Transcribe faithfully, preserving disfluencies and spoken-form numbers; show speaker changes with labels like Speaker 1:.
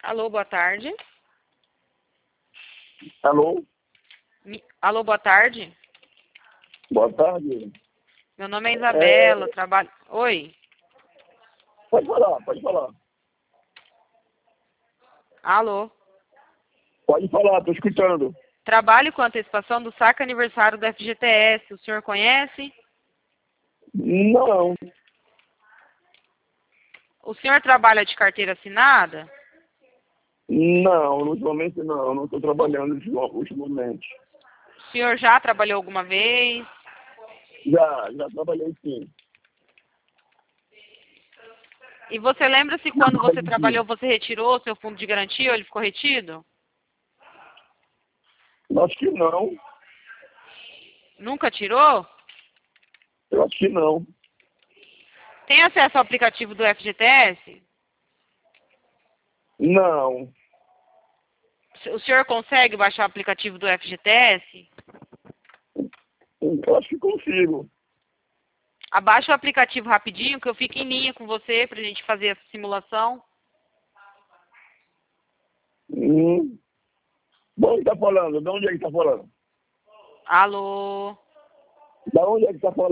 Speaker 1: Alô, boa tarde.
Speaker 2: Alô?
Speaker 1: Mi- Alô, boa tarde.
Speaker 2: Boa tarde.
Speaker 1: Meu nome é Isabela,
Speaker 2: É,
Speaker 1: trabalho... Oi.
Speaker 2: pode falar, pode falar.
Speaker 1: Alô.
Speaker 2: Pode falar, tô escutando.
Speaker 1: Trabalho com antecipação do saque aniversário do F G T S. O senhor conhece?
Speaker 2: Não,
Speaker 1: O senhor trabalha de carteira assinada?
Speaker 2: não, ultimamente não, não estou trabalhando ultima- ultimamente.
Speaker 1: O senhor já trabalhou alguma vez?
Speaker 2: Já, já trabalhei sim.
Speaker 1: E você lembra se quando você trabalhou você retirou o seu fundo de garantia ou ele ficou retido?
Speaker 2: Acho que não,
Speaker 1: Nunca tirou?
Speaker 2: eu acho que não.
Speaker 1: Tem acesso ao aplicativo do F G T S?
Speaker 2: Não,
Speaker 1: O senhor consegue baixar o aplicativo do F G T S?
Speaker 2: eu acho que consigo.
Speaker 1: Abaixa o aplicativo rapidinho que eu fico em linha com você pra gente fazer essa simulação.
Speaker 2: Hum. De onde está falando? De onde é que está falando?
Speaker 1: Alô?
Speaker 2: Da onde é que está falando?